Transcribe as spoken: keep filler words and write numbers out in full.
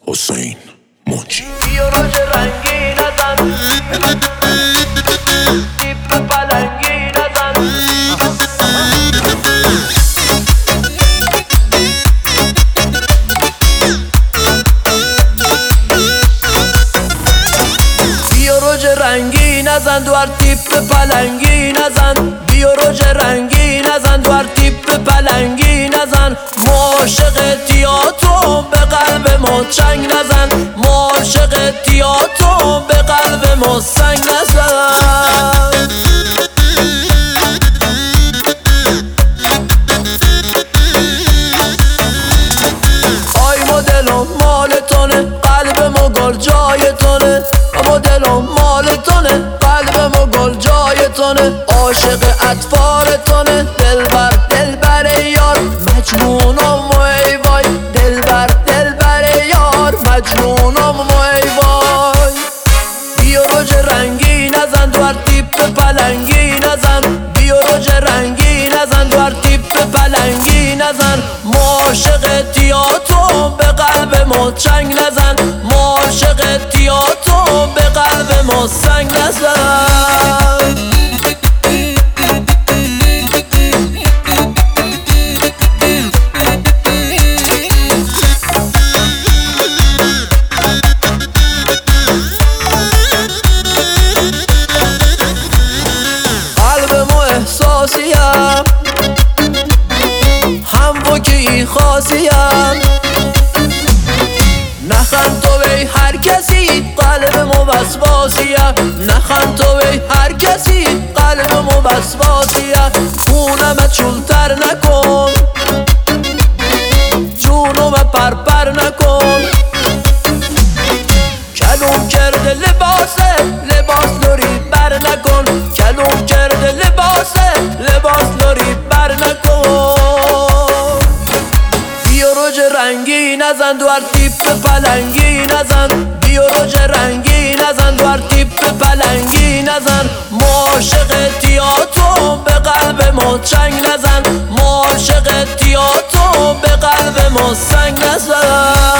حسین موجی. بیا روژ رنگی نزن، تیپ پلنگی نزن. بیا روژ رنگی نزن، دوار تیپ پلنگی نزن. بیا روژ رنگی نزن، دوار تیپ پلنگی نزن. عاشق تیاتو به قلب ما چنگ نزن. عاشق تیاتو به قلب ما سنگ نزن. آی مدلم مال تونه، قلب ما گل جای تونه. مدلم مال تونه، قلب ما گل جای تونه. عاشق اطفال تونه، دلبر دلبر یار. مجنونم و ای وای، دلبر دلبر یار. مجنونم و ای وای. بیا روژ رنگی نزن، دوار تیپ پلنگی نزن. بیا روژ رنگی نزن، دوار تیپ پلنگی نزن. عاشق تیاتو به قلب ما چنگ نزن. عاشق تیاتو به قلب ما سنگ نزن. احساسیم هم وکی خاصیم. نخند تو وی هر کسی، قلب مو وسواسیم. نخند تو وی هر کسی، قلب مو وسواسیم. خونم چولتر نکن، جونم پرپر نکن. کلوم کرده لباسه، لباس لوری بر نکن. کلوم کرده لباسه، لباس لوری بر نکن. بیا روژ رنگی نزن، دوار تیپ پلنگی نزن. بیا روژ رنگی نزن، دوار تیپ پلنگی نزن. عاشق تیاتو به قلب ما چنگ نزن. عاشق تیاتو به قلب ما سنگ نزن.